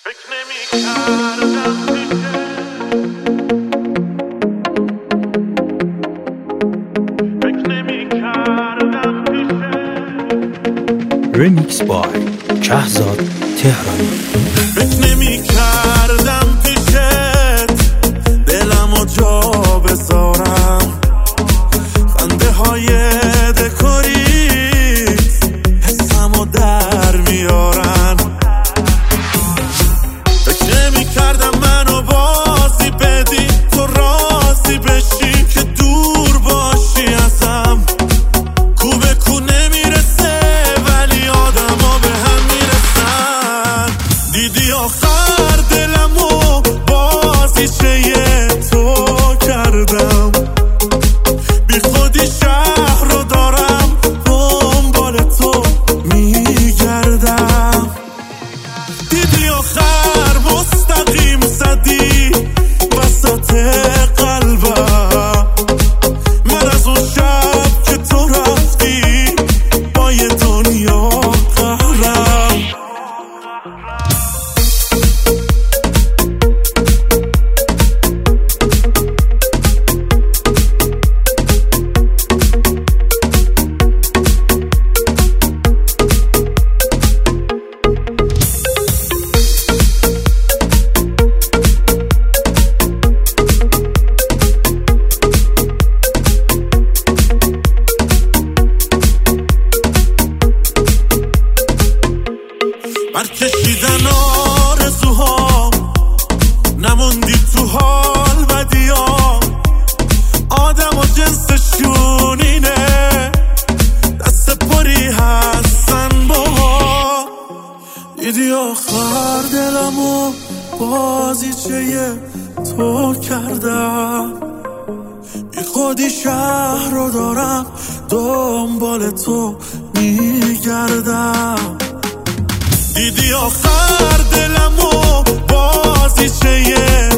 فکر نمی‌کردم Remix by Shahzad Tehrani. فکر نمی‌کردم پیشت دلمو جا بذارم، خنده های دکوریت حسمو در میارن. فکر نمی‌کردم منو بازی بدی، تو راضی بشی که دور باشی ازم. کو به کو نمیرسه ولی آدما به هم میرسن. دیدی آخر دلمو بازیچه تو کردم، بی خودی شهر رو دارم دنبال تو میگردم. دیدی آخر مستقیم زدی وسط قلبم، من از اون شب که تو رفتی با یه دنیا قهرم. برکشیدن آرزوها نموندی تو حال بدیام. آدم و جنسشون اینه، دست پری هستن با. دیدی آخر دلمو بازیچه تو کردم، بی خودی شهر رو دارم دنبال تو میگردم. دیدی آخر دلمو بازیچه